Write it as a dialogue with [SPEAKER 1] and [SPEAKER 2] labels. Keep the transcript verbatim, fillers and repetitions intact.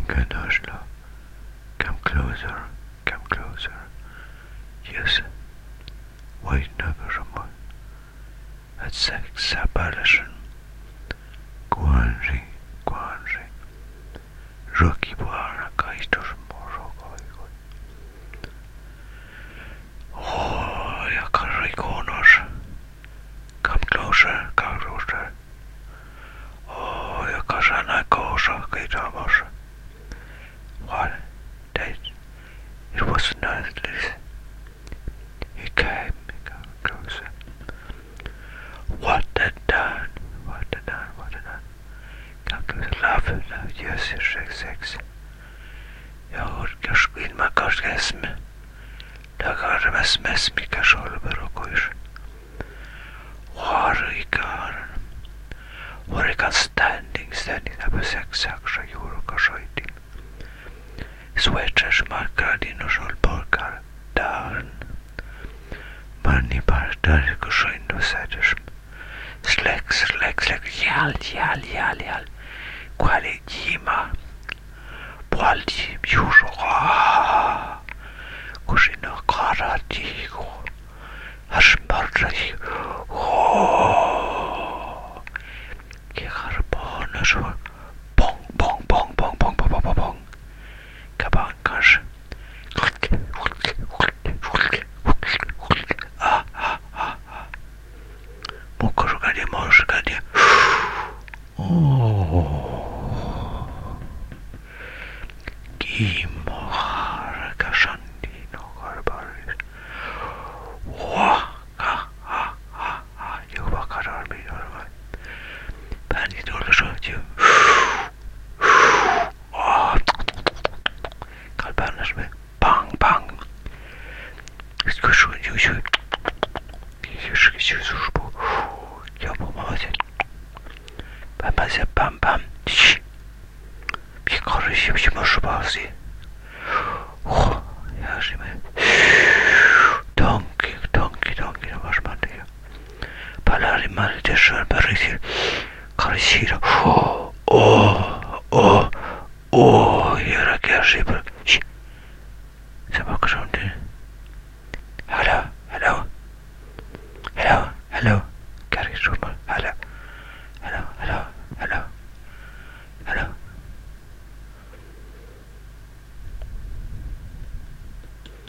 [SPEAKER 1] Ganashla, come closer, come closer. Yes, wait never more. At sex apparition. Guanri, Guanri. Rocky Buana Kaitos Morocco. Oh, Yakarikonos. Come closer, come closer. Oh, Yakasana Kosa Kaitamos. What? That it was not this. He came, he came closer. What the done? What the done? What the done? Come closer, love, love, yes, sex, sex. Jag skil ma kasm. Dagar mes mes mi kashol berokoish. Warikan. Warikan standing, standing up a sex saksha euro kashoitim. Sweatres markadino shol borgar darn. Mani bardar kashoindo seders. Slek, slek, slek, jal, jal, jal, jal. Quale jima. Pualdi, miusho, ah. Cuscino caratico. Ashmarri, oh. Che carbone su. Bong, bong, bong, bong, bong, bong, bong, bong, bong. Cabancas. Ah, ah, ah, ah. Mucos gadia, mos gadia. Oh. Gimor Kashandino Garbaris. Wah, ha, ha, ha, ha. You bakar army, alright. Pani dollar shot you. Oh, Kalbanas me. Bang, bang. It's good, you should. You should, you should. You should. Bam, bam, bam, bam. Shh. Bir karışım şu bazı. Oh, ya şimdi. Donkey, donkey, donkey, başman diyor. Palari mali de şarberisi. Karışır. Oh, oh, oh, oh, yara gerçi bırak. Şş. Sen bakışın değil. Hello, hello, hello, hello.